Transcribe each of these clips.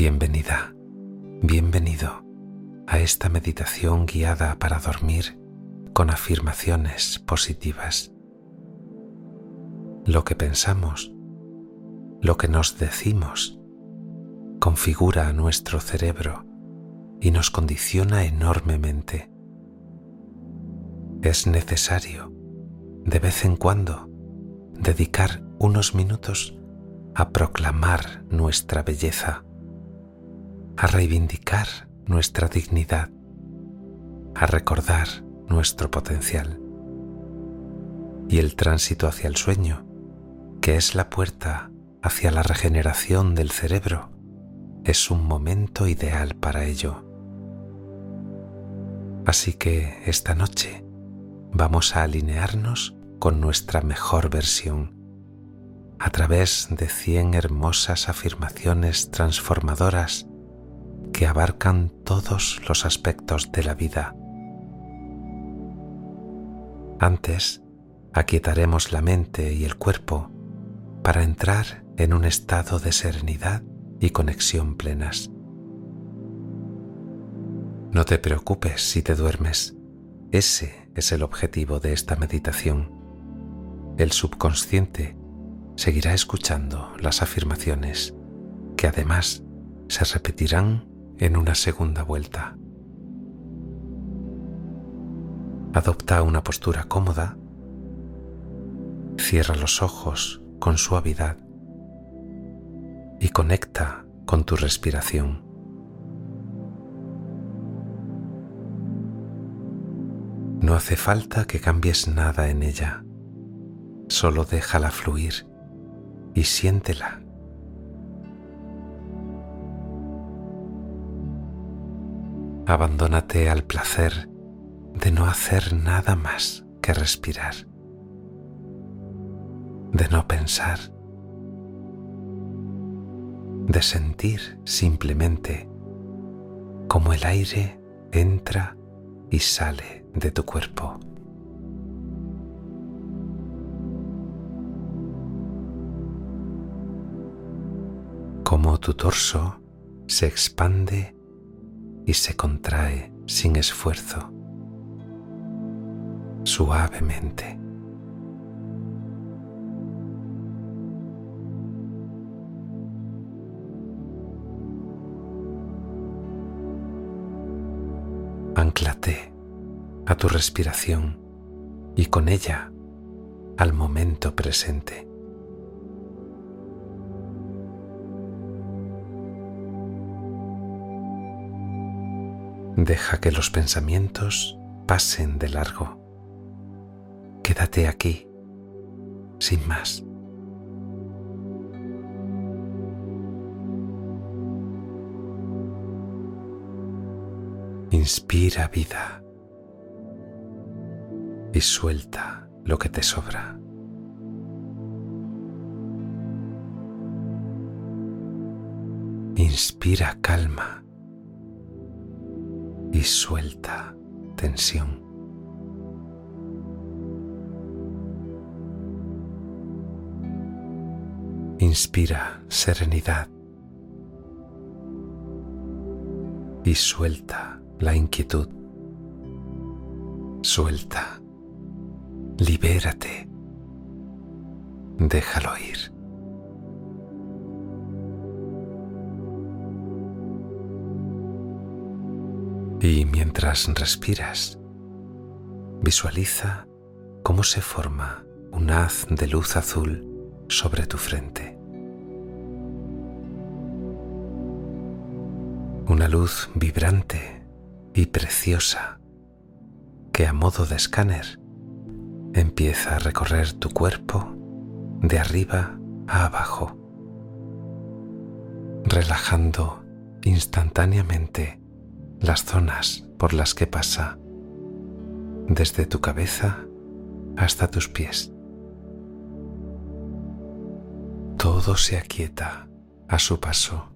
Bienvenida, bienvenido a esta meditación guiada para dormir con afirmaciones positivas. Lo que pensamos, lo que nos decimos, configura a nuestro cerebro y nos condiciona enormemente. Es necesario, de vez en cuando, dedicar unos minutos a proclamar nuestra belleza, a reivindicar nuestra dignidad, a recordar nuestro potencial. Y el tránsito hacia el sueño, que es la puerta hacia la regeneración del cerebro, es un momento ideal para ello. Así que esta noche vamos a alinearnos con nuestra mejor versión a través de 100 hermosas afirmaciones transformadoras que abarcan todos los aspectos de la vida. Antes, aquietaremos la mente y el cuerpo para entrar en un estado de serenidad y conexión plenas. No te preocupes si te duermes. Ese es el objetivo de esta meditación. El subconsciente seguirá escuchando las afirmaciones, que además se repetirán en una segunda vuelta. Adopta una postura cómoda, cierra los ojos con suavidad y conecta con tu respiración. No hace falta que cambies nada en ella, solo déjala fluir y siéntela. Abandónate al placer de no hacer nada más que respirar, de no pensar, de sentir simplemente cómo el aire entra y sale de tu cuerpo. Cómo tu torso se expande y se contrae sin esfuerzo, suavemente. Anclate a tu respiración y con ella al momento presente. Deja que los pensamientos pasen de largo. Quédate aquí, sin más. Inspira vida y suelta lo que te sobra. Inspira calma y suelta tensión. Inspira serenidad y suelta la inquietud. Suelta, libérate, déjalo ir. Y mientras respiras, visualiza cómo se forma un haz de luz azul sobre tu frente. Una luz vibrante y preciosa que a modo de escáner empieza a recorrer tu cuerpo de arriba a abajo, relajando instantáneamente las zonas por las que pasa, desde tu cabeza hasta tus pies. Todo se aquieta a su paso.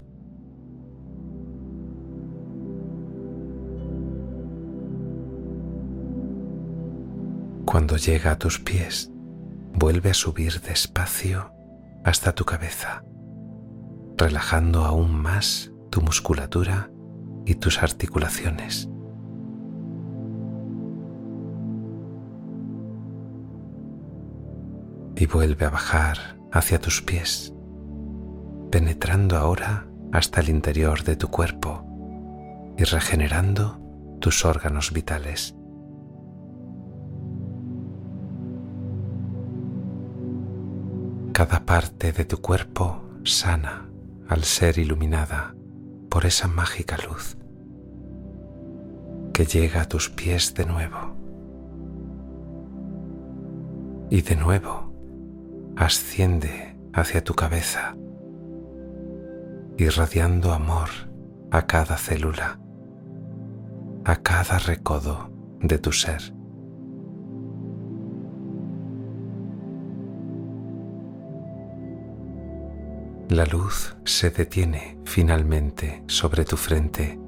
Cuando llega a tus pies, vuelve a subir despacio hasta tu cabeza, relajando aún más tu musculatura y tus articulaciones. Y vuelve a bajar hacia tus pies, penetrando ahora hasta el interior de tu cuerpo y regenerando tus órganos vitales. Cada parte de tu cuerpo sana al ser iluminada por esa mágica luz que llega a tus pies de nuevo. Y de nuevo asciende hacia tu cabeza, irradiando amor a cada célula, a cada recodo de tu ser. La luz se detiene finalmente sobre tu frente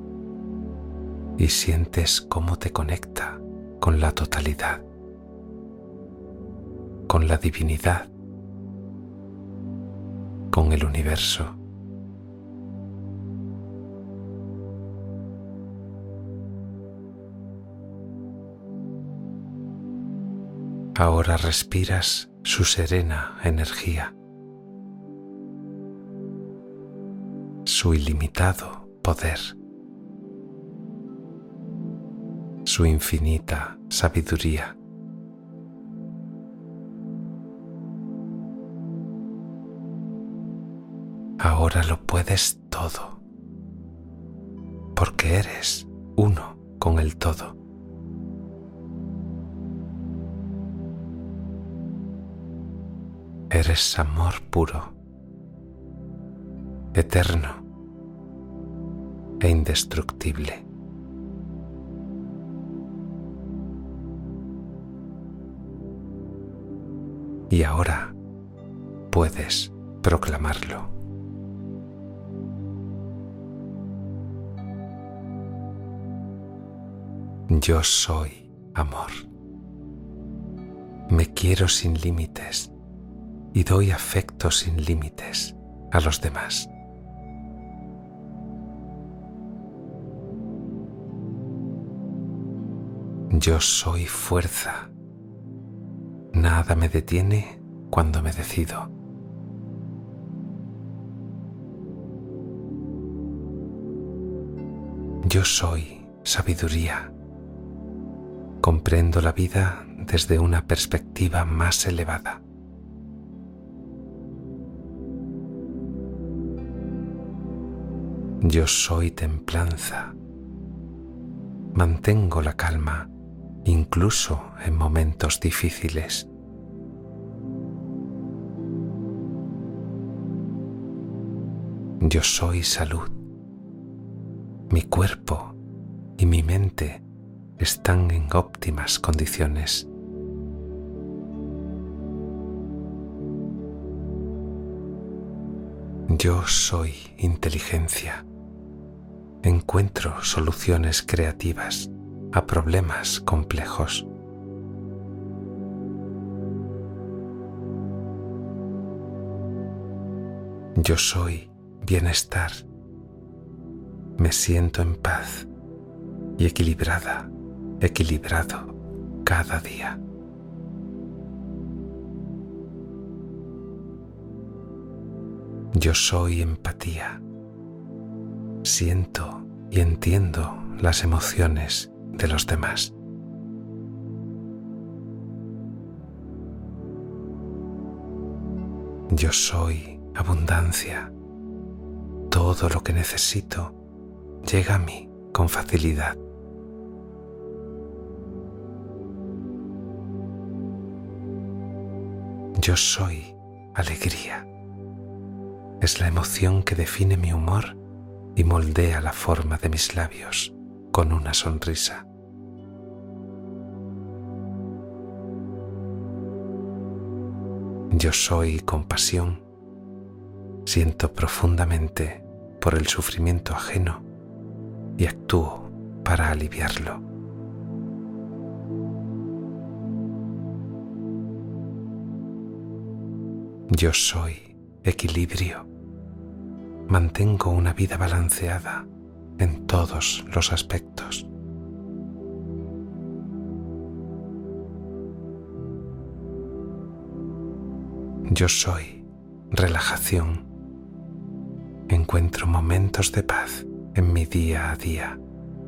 y sientes cómo te conecta con la totalidad, con la divinidad, con el universo. Ahora respiras su serena energía, su ilimitado poder, su infinita sabiduría. Ahora lo puedes todo, porque eres uno con el todo. Eres amor puro, eterno e indestructible. Y ahora puedes proclamarlo. Yo soy amor. Me quiero sin límites y doy afecto sin límites a los demás. Yo soy fuerza. Nada me detiene cuando me decido. Yo soy sabiduría. Comprendo la vida desde una perspectiva más elevada. Yo soy templanza. Mantengo la calma incluso en momentos difíciles. Yo soy salud. Mi cuerpo y mi mente están en óptimas condiciones. Yo soy inteligencia. Encuentro soluciones creativas a problemas complejos. Yo soy bienestar. Me siento en paz y equilibrada, equilibrado cada día. Yo soy empatía. Siento y entiendo las emociones de los demás. Yo soy abundancia. Todo lo que necesito llega a mí con facilidad. Yo soy alegría. Es la emoción que define mi humor y moldea la forma de mis labios con una sonrisa. Yo soy compasión. Siento profundamente por el sufrimiento ajeno y actúo para aliviarlo. Yo soy equilibrio. mantengo una vida balanceada en todos los aspectos. Yo soy relajación. Encuentro momentos de paz en mi día a día.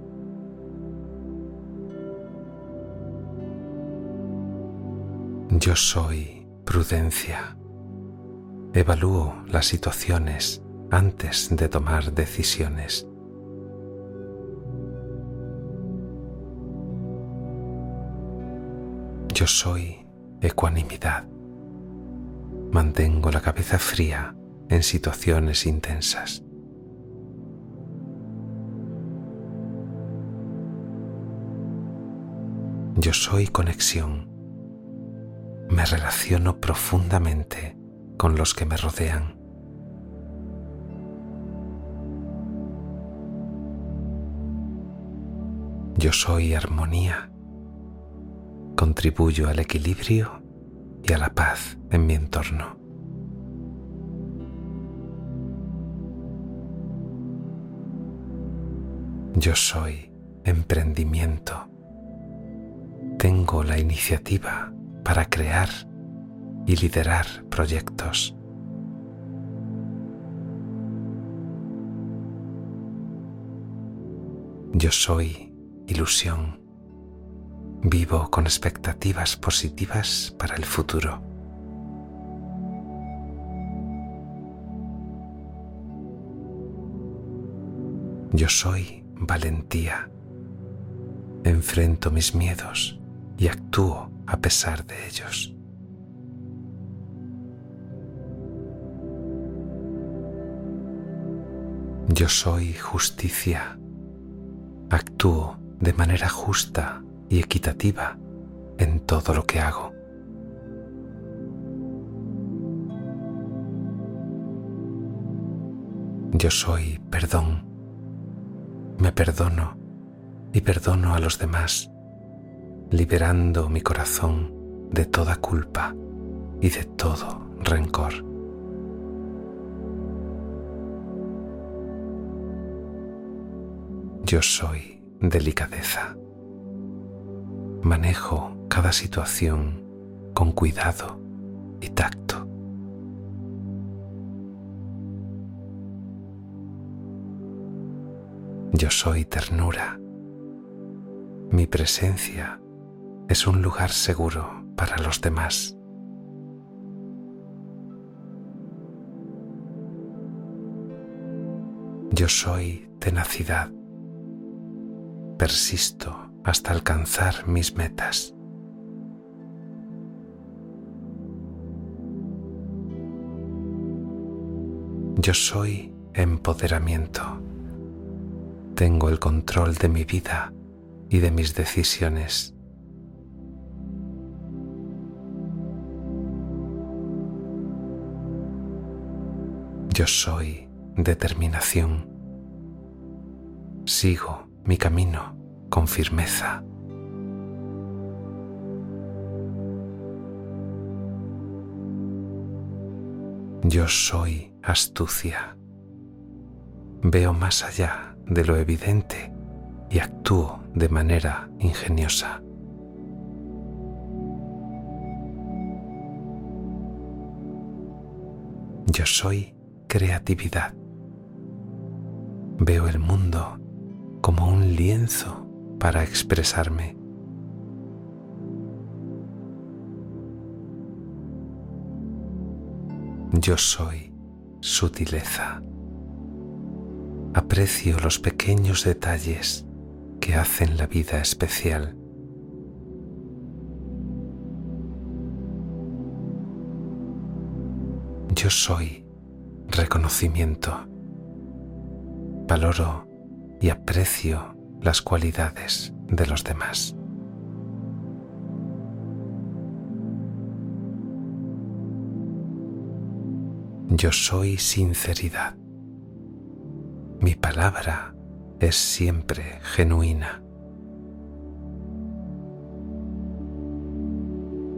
Yo soy prudencia. Evalúo las situaciones antes de tomar decisiones. Yo soy ecuanimidad. Mantengo la cabeza fría en situaciones intensas. Yo soy conexión. Me relaciono profundamente con los que me rodean. Yo soy armonía. Contribuyo al equilibrio y a la paz en mi entorno. Yo soy emprendimiento. Tengo la iniciativa para crear y liderar proyectos. Yo soy ilusión. Vivo con expectativas positivas para el futuro. Yo soy valentía. Enfrento mis miedos y actúo a pesar de ellos. Yo soy justicia. Actúo de manera justa y equitativa en todo lo que hago. Yo soy perdón. Me perdono y perdono a los demás, liberando mi corazón de toda culpa y de todo rencor. Yo soy delicadeza. Manejo cada situación con cuidado y tacto. Yo soy ternura. Mi presencia es un lugar seguro para los demás. Yo soy tenacidad. Persisto hasta alcanzar mis metas. Yo soy empoderamiento. Tengo el control de mi vida y de mis decisiones. Yo soy determinación. Sigo mi camino con firmeza. Yo soy astucia. Veo más allá de lo evidente y actúo de manera ingeniosa. Yo soy creatividad. Veo el mundo como un lienzo para expresarme. Yo soy sutileza. Aprecio los pequeños detalles que hacen la vida especial. Yo soy reconocimiento. Valoro y aprecio las cualidades de los demás. Yo soy sinceridad. Mi palabra es siempre genuina.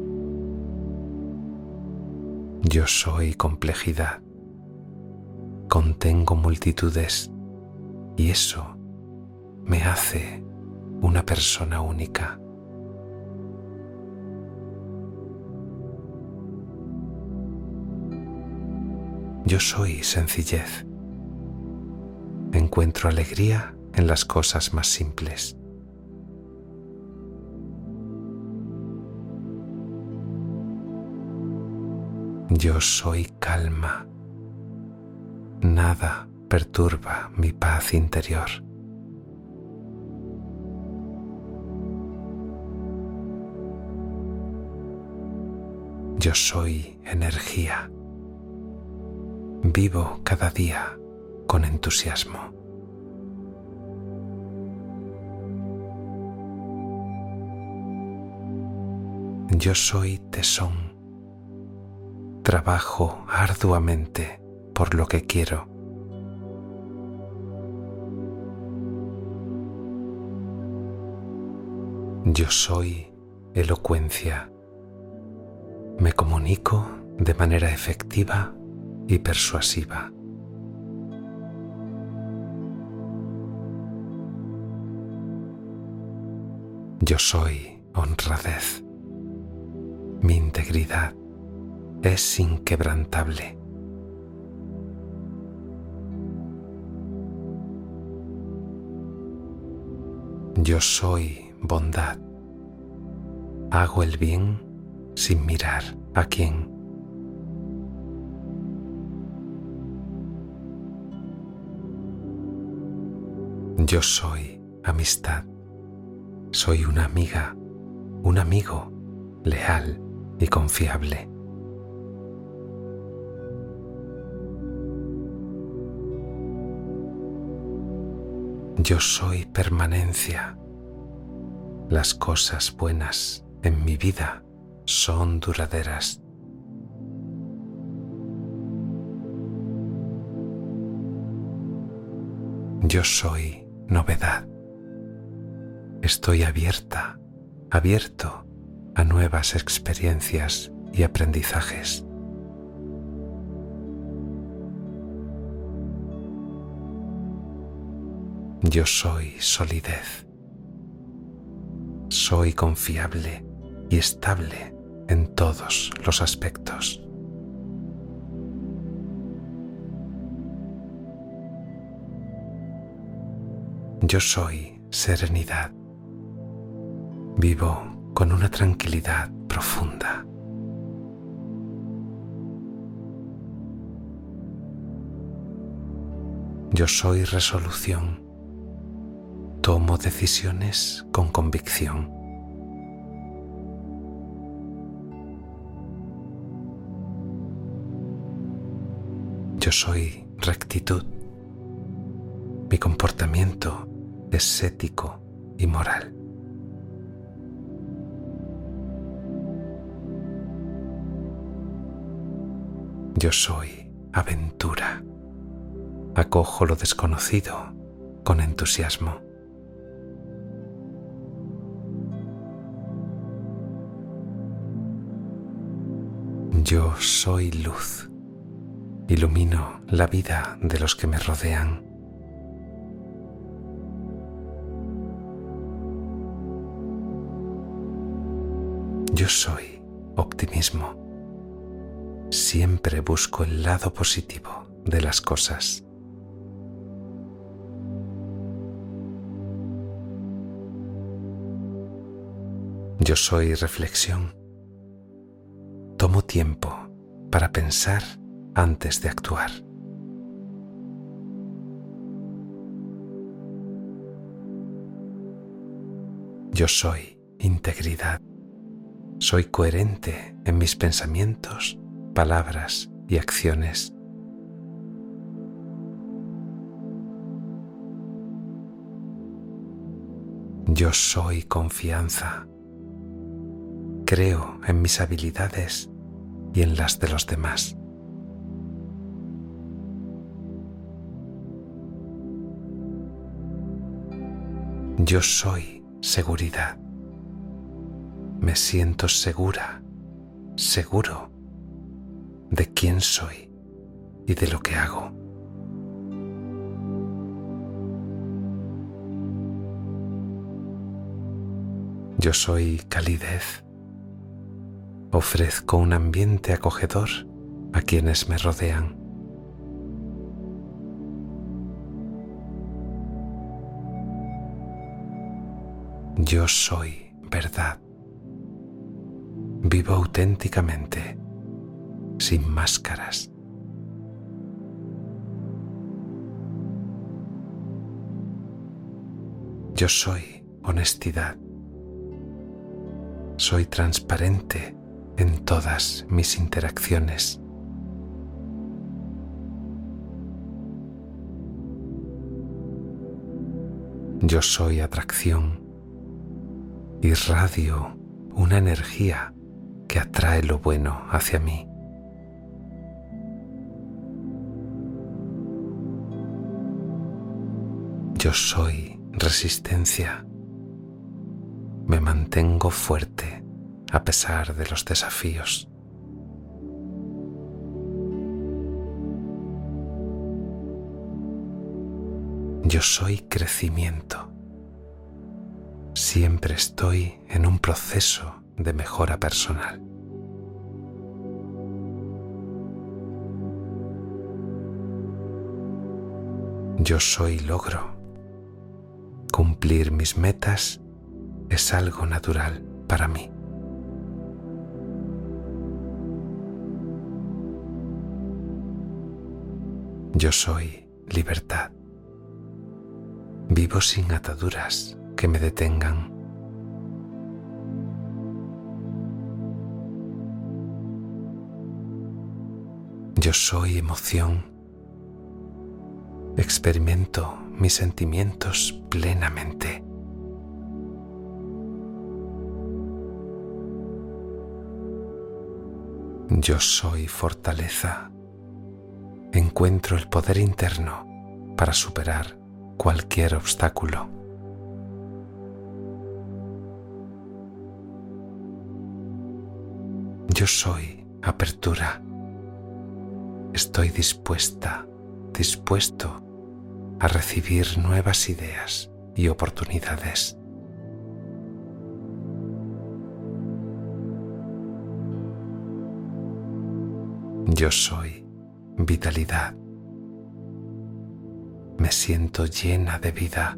Yo soy complejidad. contengo multitudes y eso me hace una persona única. Yo soy sencillez. Encuentro alegría en las cosas más simples. Yo soy calma. Nada perturba mi paz interior. Yo soy energía. Vivo cada día con entusiasmo. Yo soy tesón. Trabajo arduamente por lo que quiero. Yo soy elocuencia. Me comunico de manera efectiva y persuasiva. Yo soy honradez. Mi integridad es inquebrantable. Yo soy bondad. Hago el bien sin mirar a quién. Yo soy amistad. Soy una amiga, un amigo leal y confiable. Yo soy permanencia. Las cosas buenas en mi vida son duraderas. Yo soy novedad. Estoy abierto a nuevas experiencias y aprendizajes. Yo soy solidez. Soy confiable y estable en todos los aspectos. Yo soy serenidad. Vivo con una tranquilidad profunda. Yo soy resolución. Tomo decisiones con convicción. Yo soy rectitud. Mi comportamiento es ético y moral. Yo soy aventura. Acojo lo desconocido con entusiasmo. Yo soy luz. Ilumino la vida de los que me rodean. Yo soy optimismo. Siempre busco el lado positivo de las cosas. Yo soy reflexión. Tomo tiempo para pensar antes de actuar. Yo soy integridad. Soy coherente en mis pensamientos, palabras y acciones. Yo soy confianza. Creo en mis habilidades y en las de los demás. Yo soy seguridad. Me siento segura, seguro de quién soy y de lo que hago. Yo soy calidez. Ofrezco un ambiente acogedor a quienes me rodean. Yo soy verdad. Vivo auténticamente, sin máscaras. Yo soy honestidad. Soy transparente en todas mis interacciones. Yo soy atracción. Irradio una energía que atrae lo bueno hacia mí. Yo soy resistencia. Me mantengo fuerte a pesar de los desafíos. Yo soy crecimiento. Siempre estoy en un proceso de mejora personal. Yo soy logro. Cumplir mis metas es algo natural para mí. Yo soy libertad. Vivo sin ataduras que me detengan. Yo soy emoción. Experimento mis sentimientos plenamente. Yo soy fortaleza. Encuentro el poder interno para superar cualquier obstáculo. Yo soy apertura. Estoy dispuesto a recibir nuevas ideas y oportunidades. Yo soy vitalidad. Me siento lleno de vida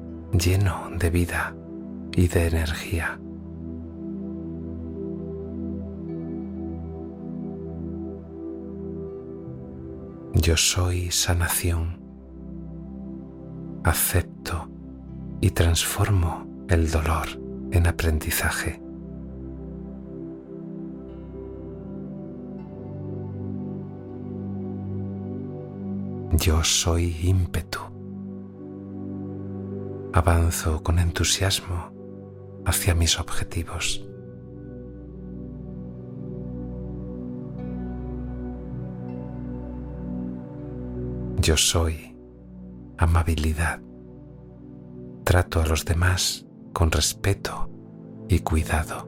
y de energía. Yo soy sanación. Acepto y transformo el dolor en aprendizaje. Yo soy ímpetu. Avanzo con entusiasmo hacia mis objetivos. Yo soy amabilidad. Trato a los demás con respeto y cuidado.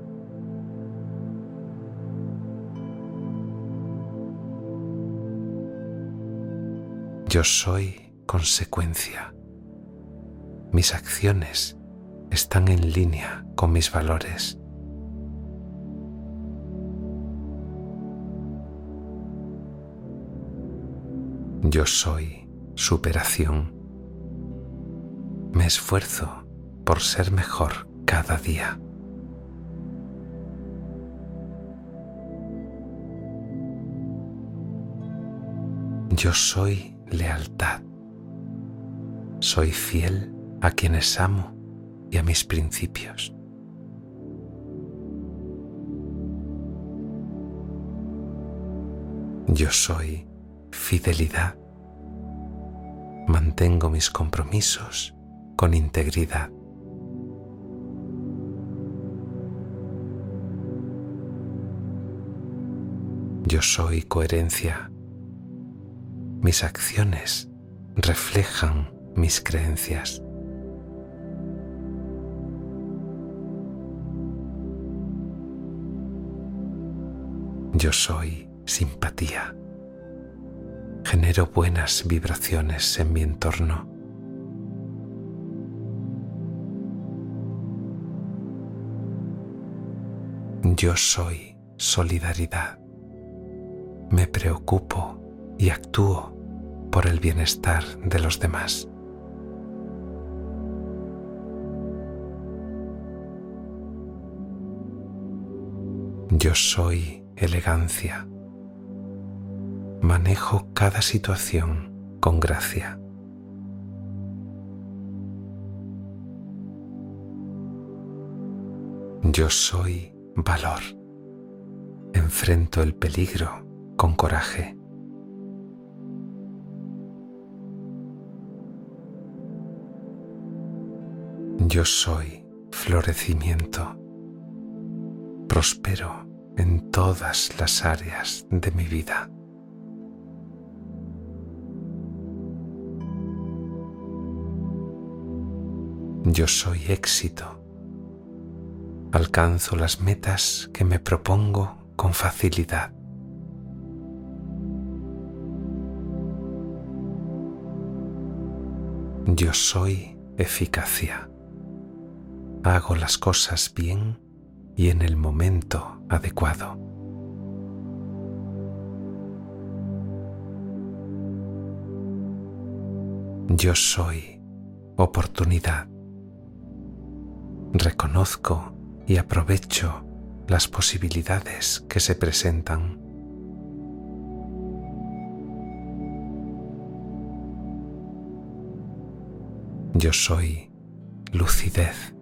Yo soy consecuencia. Mis acciones están en línea con mis valores. Yo soy superación. Me esfuerzo por ser mejor cada día. Yo soy lealtad. Soy fiel a quienes amo y a mis principios. Yo soy fidelidad. Mantengo mis compromisos con integridad. Yo soy coherencia. Mis acciones reflejan mis creencias. Yo soy simpatía. Genero buenas vibraciones en mi entorno. Yo soy solidaridad. Me preocupo y actúo por el bienestar de los demás. Yo soy elegancia. Manejo cada situación con gracia. Yo soy valor. Enfrento el peligro con coraje. Yo soy florecimiento. Prospero en todas las áreas de mi vida. Yo soy éxito. Alcanzo las metas que me propongo con facilidad. Yo soy eficacia. Hago las cosas bien y en el momento adecuado. Yo soy oportunidad. Reconozco y aprovecho las posibilidades que se presentan. Yo soy lucidez.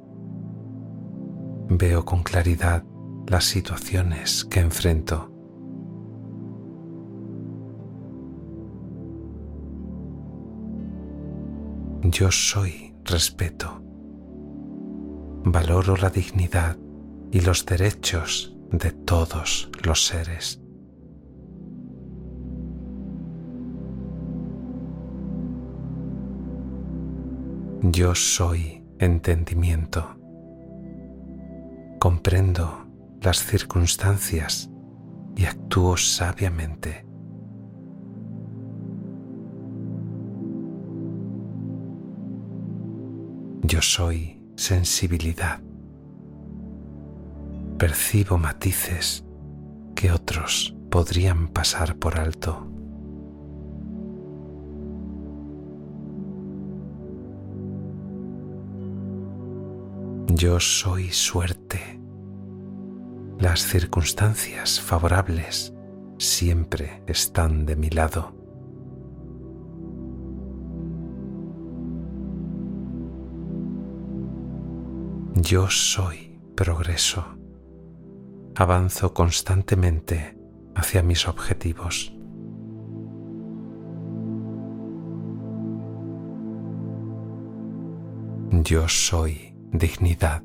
Veo con claridad las situaciones que enfrento. Yo soy respeto. Valoro la dignidad y los derechos de todos los seres. Yo soy entendimiento. Comprendo las circunstancias y actúo sabiamente. Yo soy sensibilidad. Percibo matices que otros podrían pasar por alto. Yo soy suerte. Las circunstancias favorables siempre están de mi lado. Yo soy progreso. Avanzo constantemente hacia mis objetivos. Yo soy dignidad.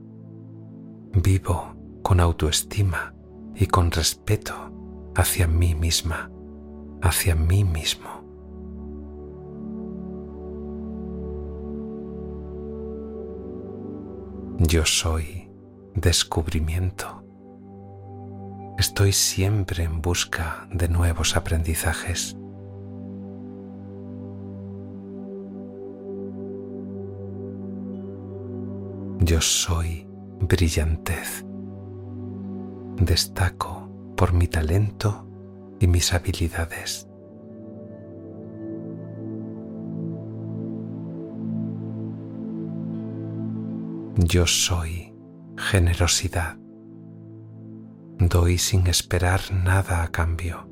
Vivo con autoestima y con respeto hacia mí misma, hacia mí mismo. Yo soy descubrimiento. Estoy siempre en busca de nuevos aprendizajes. Yo soy brillantez. Destaco por mi talento y mis habilidades. Yo soy generosidad. Doy sin esperar nada a cambio.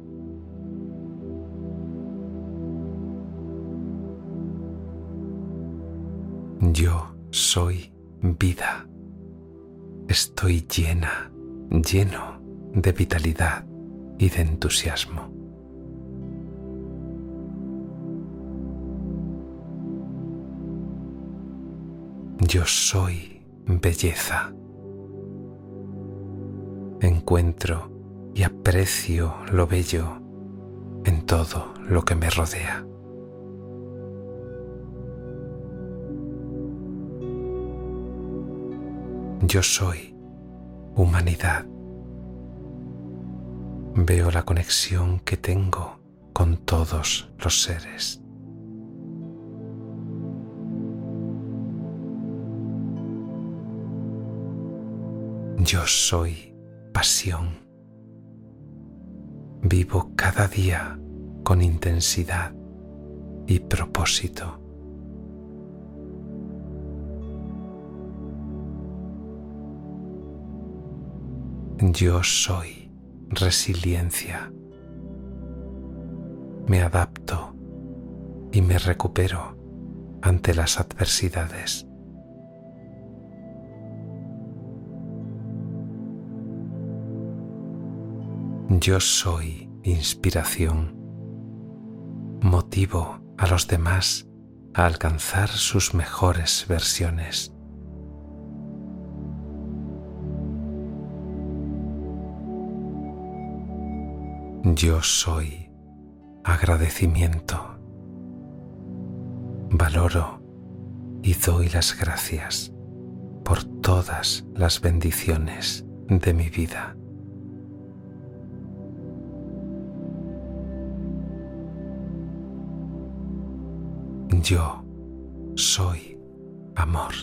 Yo soy vida. Estoy lleno de vitalidad y de entusiasmo. Yo soy belleza. Encuentro y aprecio lo bello en todo lo que me rodea. Yo soy humanidad. Veo la conexión que tengo con todos los seres. Yo soy pasión. Vivo cada día con intensidad y propósito. Yo soy resiliencia. Me adapto y me recupero ante las adversidades. Yo soy inspiración. Motivo a los demás a alcanzar sus mejores versiones. Yo soy agradecimiento. Valoro y doy las gracias por todas las bendiciones de mi vida. Yo soy amor.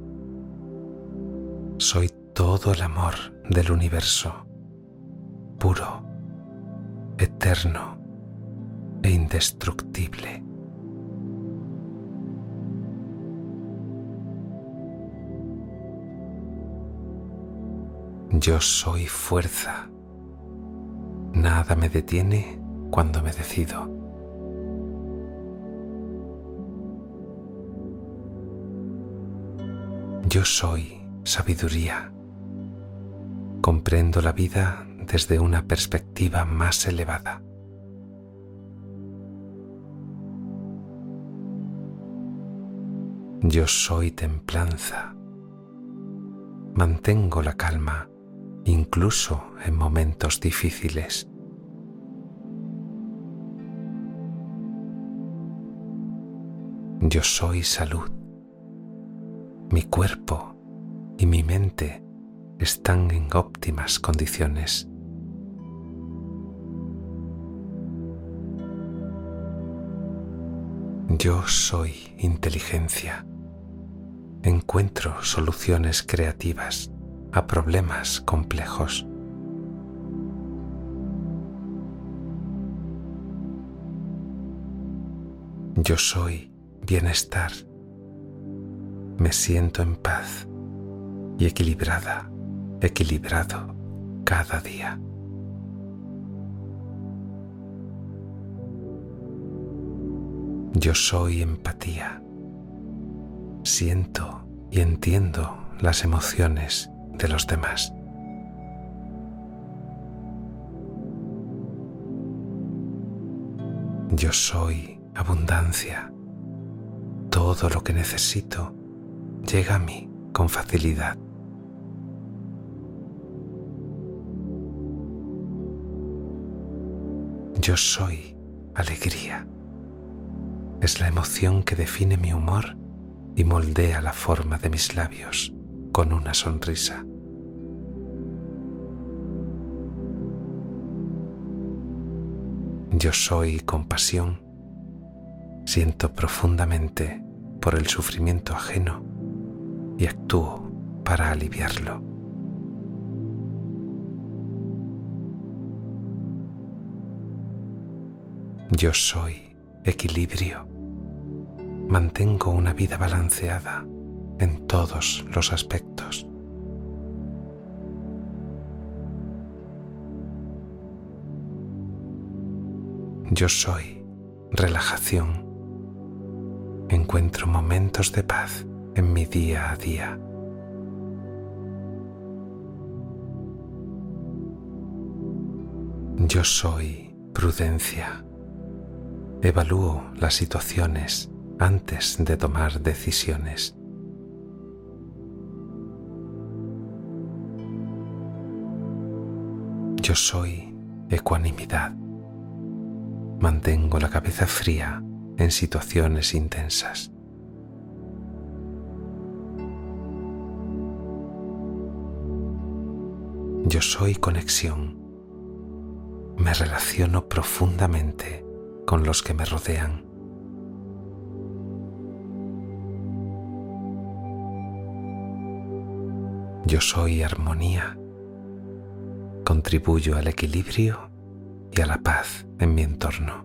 Soy todo el amor del universo, puro, eterno e indestructible. Yo soy fuerza. Nada me detiene cuando me decido. Yo soy sabiduría. Comprendo la vida desde una perspectiva más elevada. Yo soy templanza. Mantengo la calma incluso en momentos difíciles. Yo soy salud. Mi cuerpo y mi mente están en óptimas condiciones. Yo soy inteligencia. Encuentro soluciones creativas a problemas complejos. Yo soy bienestar. Me siento en paz y equilibrado cada día. Yo soy empatía. Siento y entiendo las emociones de los demás. Yo soy abundancia. Todo lo que necesito llega a mí con facilidad. Yo soy alegría. Es la emoción que define mi humor y moldea la forma de mis labios con una sonrisa. Yo soy compasión. Siento profundamente por el sufrimiento ajeno y actúo para aliviarlo. Yo soy equilibrio. Mantengo una vida balanceada en todos los aspectos. Yo soy relajación. Encuentro momentos de paz en mi día a día. Yo soy prudencia. Evalúo las situaciones antes de tomar decisiones. Yo soy ecuanimidad. Mantengo la cabeza fría en situaciones intensas. Yo soy conexión. Me relaciono profundamente con los que me rodean. Yo soy armonía. Contribuyo al equilibrio y a la paz en mi entorno.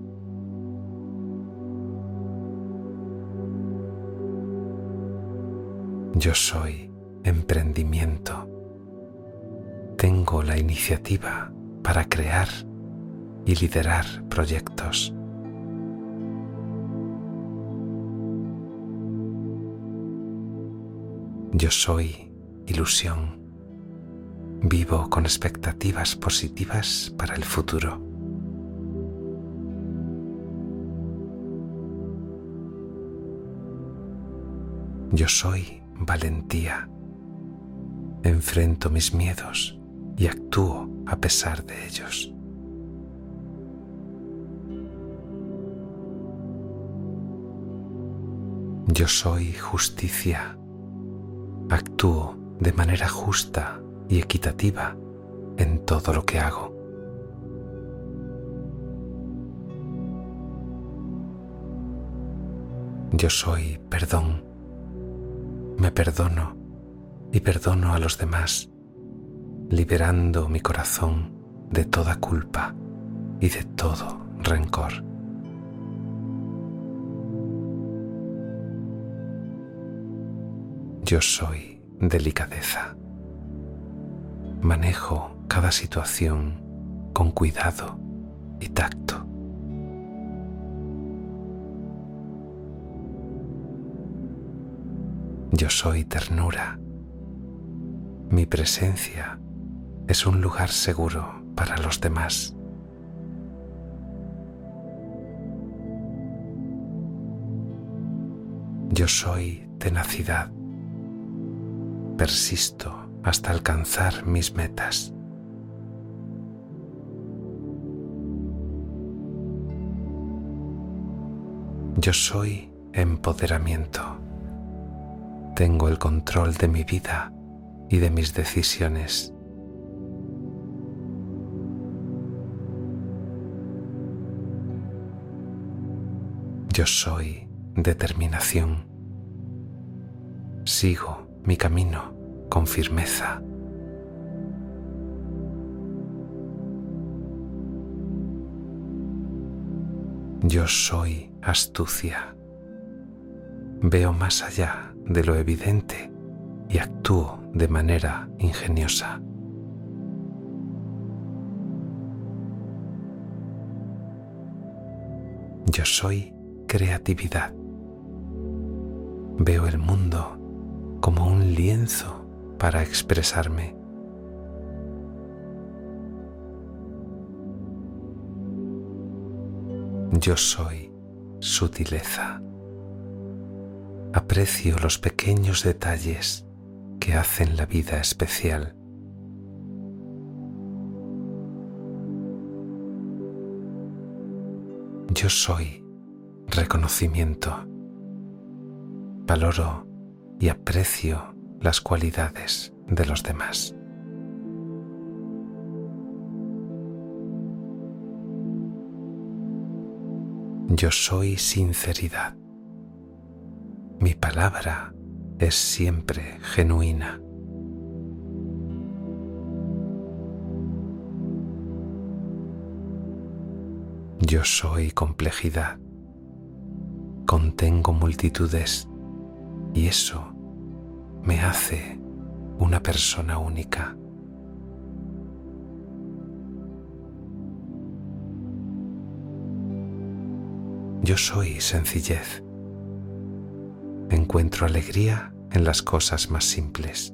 Yo soy emprendimiento. Tengo la iniciativa para crear y liderar proyectos. Yo soy ilusión. Vivo con expectativas positivas para el futuro. Yo soy valentía. Enfrento mis miedos y actúo a pesar de ellos. Yo soy justicia. Actúo de manera justa y equitativa en todo lo que hago. Yo soy perdón. Me perdono y perdono a los demás, liberando mi corazón de toda culpa y de todo rencor. Yo soy delicadeza. Manejo cada situación con cuidado y tacto. Yo soy ternura. Mi presencia es un lugar seguro para los demás. Yo soy tenacidad. Persisto hasta alcanzar mis metas. Yo soy empoderamiento. Tengo el control de mi vida y de mis decisiones. Yo soy determinación. Sigo mi camino con firmeza. Yo soy astucia. Veo más allá de lo evidente y actúo de manera ingeniosa. Yo soy creatividad. Veo el mundo como un lienzo para expresarme. Yo soy sutileza. Aprecio los pequeños detalles que hacen la vida especial. Yo soy reconocimiento. Valoro y aprecio las cualidades de los demás. Yo soy sinceridad. Mi palabra es siempre genuina. Yo soy complejidad. Contengo multitudes y eso me hace una persona única. Yo soy sencillez. Encuentro alegría en las cosas más simples.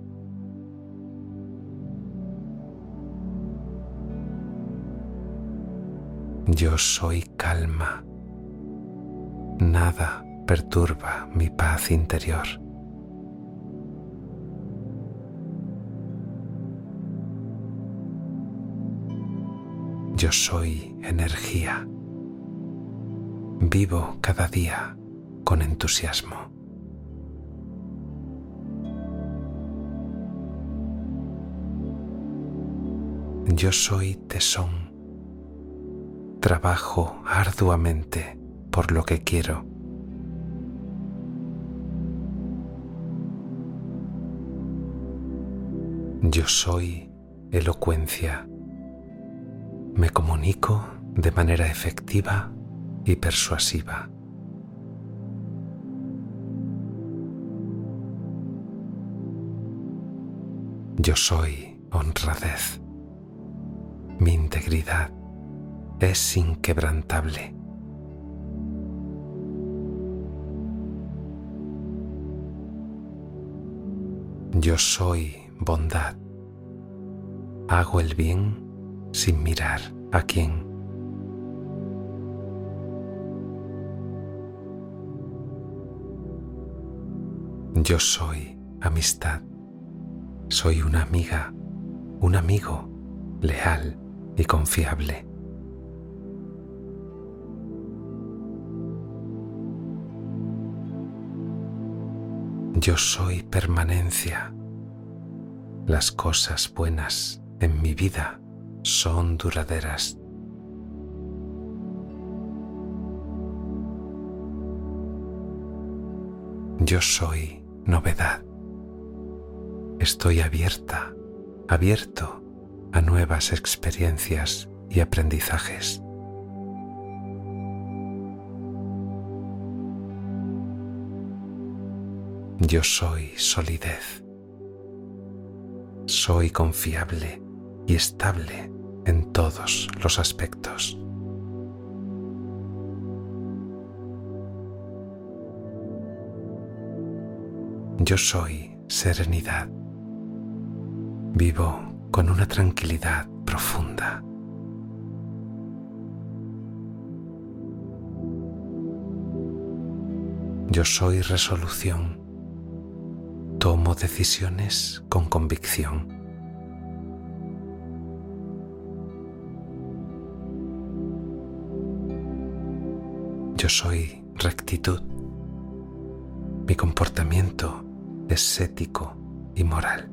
Yo soy calma. Nada perturba mi paz interior. Yo soy energía. Vivo cada día con entusiasmo. Yo soy tesón. Trabajo arduamente por lo que quiero. Yo soy elocuencia. Me comunico de manera efectiva y persuasiva. Yo soy honradez. Mi integridad es inquebrantable. Yo soy bondad. Hago el bien sin mirar a quién. Yo soy amistad. Soy una amiga, un amigo leal y confiable. Yo soy permanencia. Las cosas buenas en mi vida son duraderas. Yo soy novedad. Estoy abierto a nuevas experiencias y aprendizajes. Yo soy solidez. Soy confiable y estable en todos los aspectos. Yo soy serenidad. Vivo con una tranquilidad profunda. Yo soy resolución. Tomo decisiones con convicción. Yo soy rectitud. Mi comportamiento es ético y moral.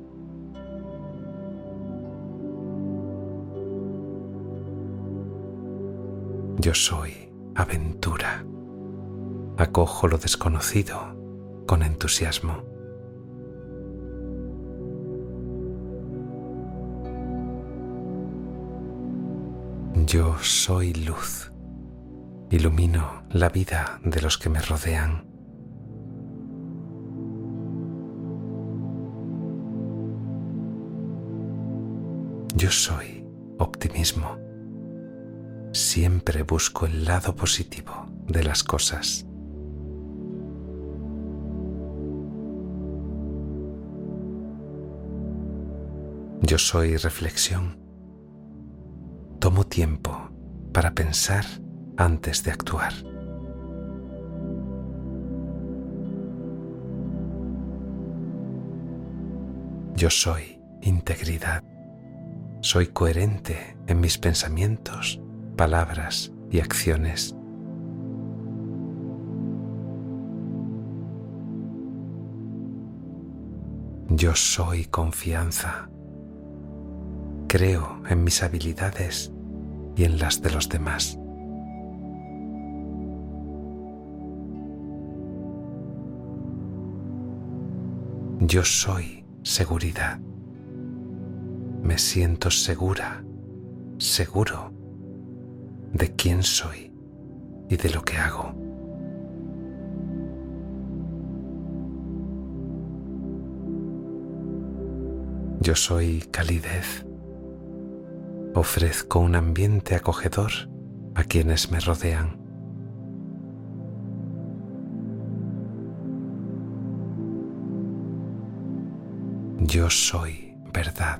Yo soy aventura. Acojo lo desconocido con entusiasmo. Yo soy luz. Ilumino la vida de los que me rodean. Yo soy optimismo. Siempre busco el lado positivo de las cosas. Yo soy reflexión. Tomo tiempo para pensar antes de actuar. Yo soy integridad. Soy coherente en mis pensamientos, palabras y acciones. Yo soy confianza. Creo en mis habilidades y en las de los demás. Yo soy seguridad. Me siento segura, seguro de quién soy y de lo que hago. Yo soy calidez. Ofrezco un ambiente acogedor a quienes me rodean. Yo soy verdad.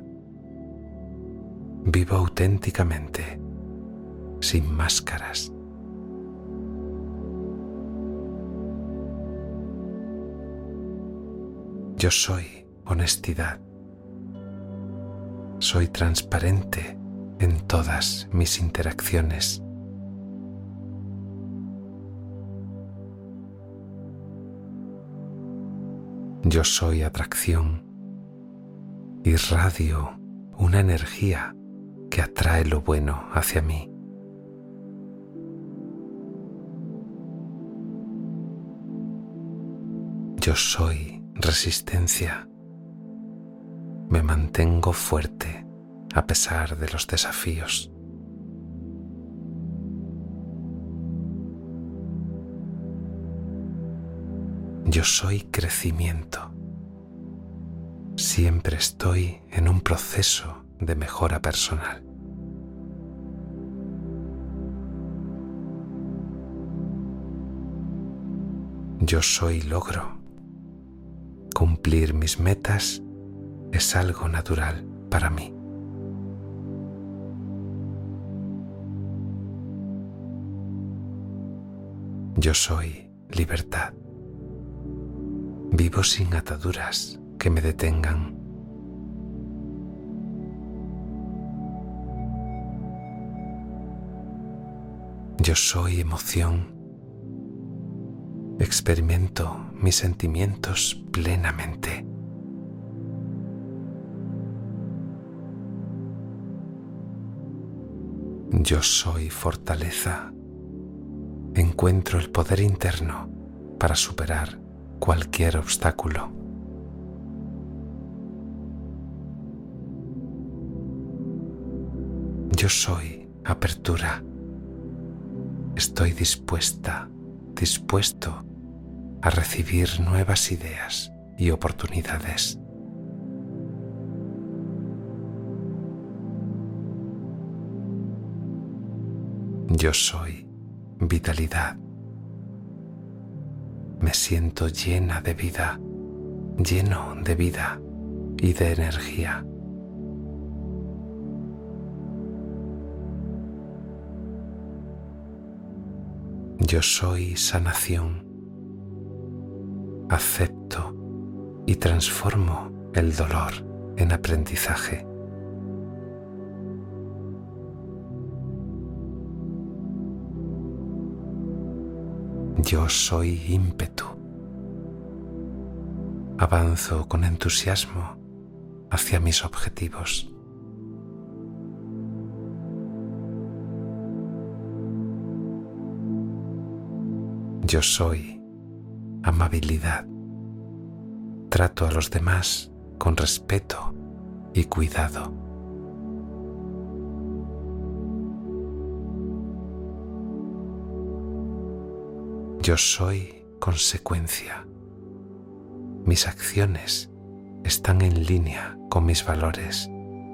Vivo auténticamente, sin máscaras. Yo soy honestidad. Soy transparente en todas mis interacciones. Yo soy atracción. Irradio una energía que atrae lo bueno hacia mí. Yo soy resistencia. Me mantengo fuerte a pesar de los desafíos. Yo soy crecimiento. Siempre estoy en un proceso de mejora personal. Yo soy logro. Cumplir mis metas es algo natural para mí. Yo soy libertad. Vivo sin ataduras que me detengan. Yo soy emoción. Experimento mis sentimientos plenamente. Yo soy fortaleza. Encuentro el poder interno para superar cualquier obstáculo. Yo soy apertura. Estoy dispuesto a recibir nuevas ideas y oportunidades. Yo soy vitalidad. Me siento llena de vida, lleno de vida y de energía. Yo soy sanación. Acepto y transformo el dolor en aprendizaje. Yo soy ímpetu. Avanzo con entusiasmo hacia mis objetivos. Yo soy amabilidad. Trato a los demás con respeto y cuidado. Yo soy consecuencia. Mis acciones están en línea con mis valores.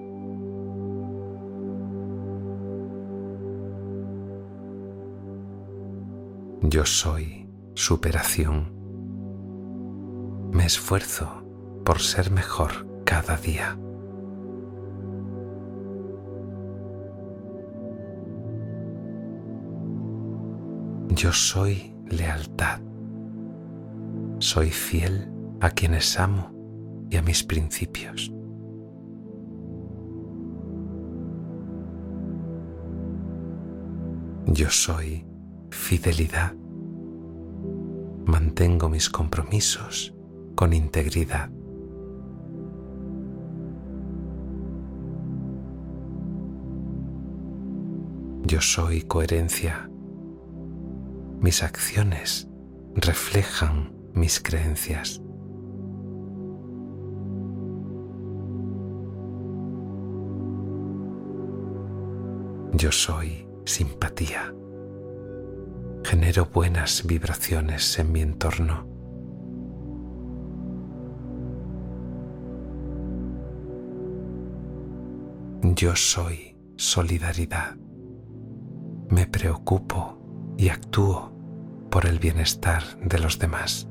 Yo soy superación. Me esfuerzo por ser mejor cada día. Yo soy lealtad. Soy fiel a quienes amo y a mis principios. Yo soy fidelidad. Mantengo mis compromisos con integridad. Yo soy coherencia. Mis acciones reflejan mis creencias. Yo soy simpatía. Genero buenas vibraciones en mi entorno. Yo soy solidaridad. Me preocupo y actúo por el bienestar de los demás.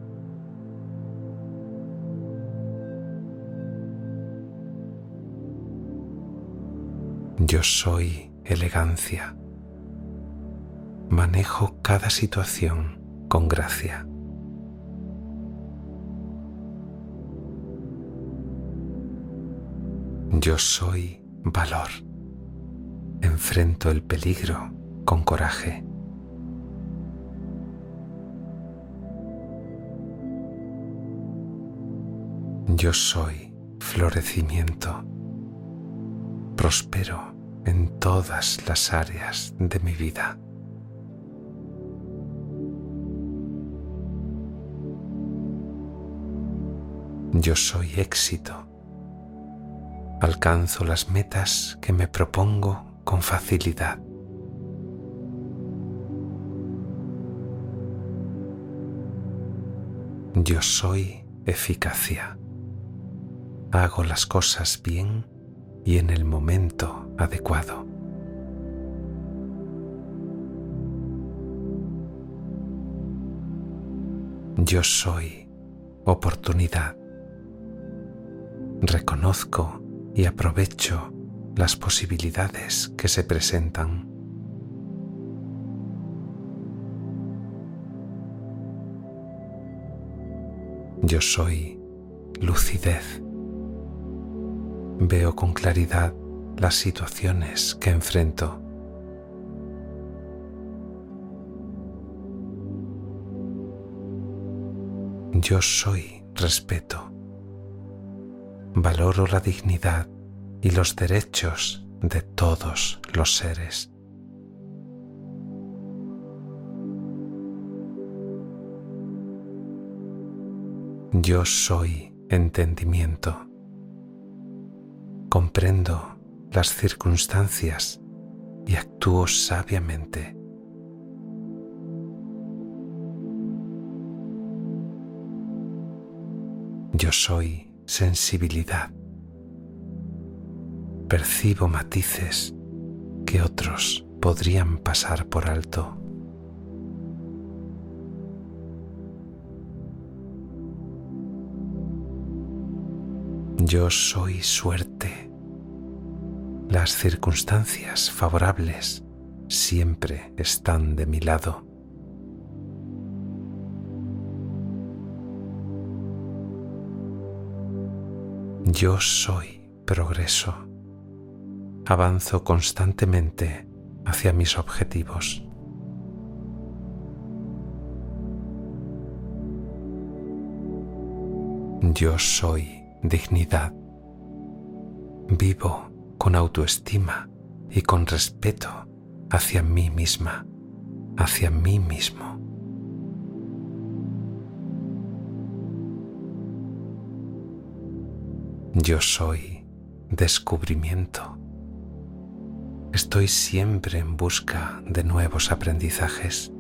Yo soy elegancia. Manejo cada situación con gracia. Yo soy valor. Enfrento el peligro con coraje. Yo soy florecimiento. Prospero en todas las áreas de mi vida. Yo soy éxito. Alcanzo las metas que me propongo con facilidad. Yo soy eficacia. Hago las cosas bien y en el momento adecuado. Yo soy oportunidad. Reconozco y aprovecho las posibilidades que se presentan. Yo soy lucidez. Veo con claridad las situaciones que enfrento. Yo soy respeto. Valoro la dignidad y los derechos de todos los seres. Yo soy entendimiento. Comprendo las circunstancias y actúo sabiamente. Yo soy sensibilidad. Percibo matices que otros podrían pasar por alto. Yo soy suerte. Las circunstancias favorables siempre están de mi lado. Yo soy progreso. Avanzo constantemente hacia mis objetivos. Yo soy dignidad. Vivo con autoestima y con respeto hacia mí misma, hacia mí mismo. Yo soy descubrimiento. Estoy siempre en busca de nuevos aprendizajes.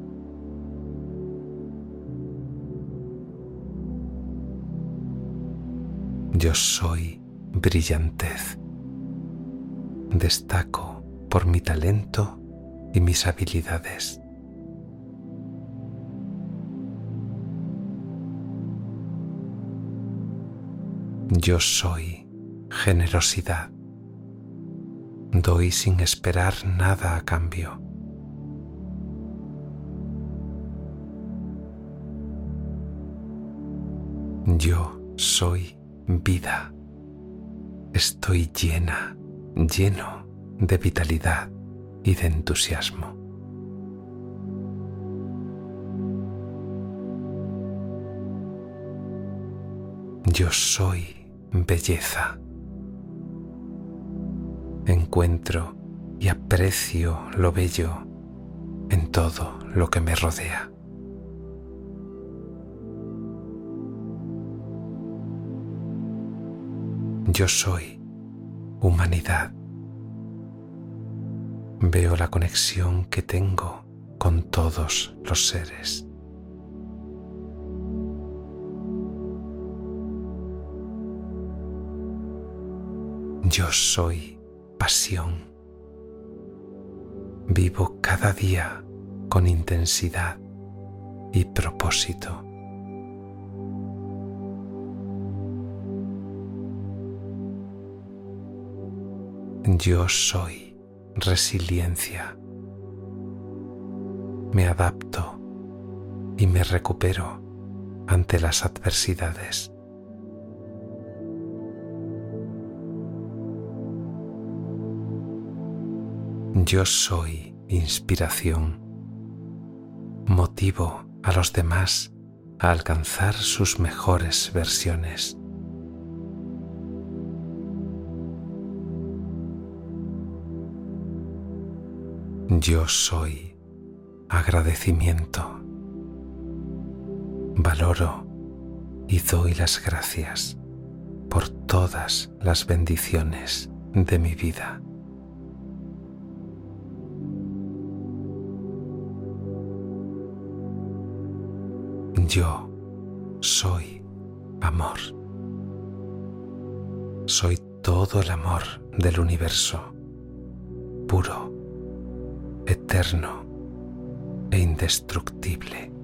Yo soy brillantez. Destaco por mi talento y mis habilidades. Yo soy generosidad. Doy sin esperar nada a cambio. Yo soy vida. Estoy lleno de vitalidad y de entusiasmo. Yo soy belleza. Encuentro y aprecio lo bello en todo lo que me rodea. Yo soy humanidad. Veo la conexión que tengo con todos los seres. Yo soy pasión. Vivo cada día con intensidad y propósito. Yo soy resiliencia. Me adapto y me recupero ante las adversidades. Yo soy inspiración. Motivo a los demás a alcanzar sus mejores versiones. Yo soy agradecimiento. Valoro y doy las gracias por todas las bendiciones de mi vida. Yo soy amor. Soy todo el amor del universo, puro, eterno e indestructible.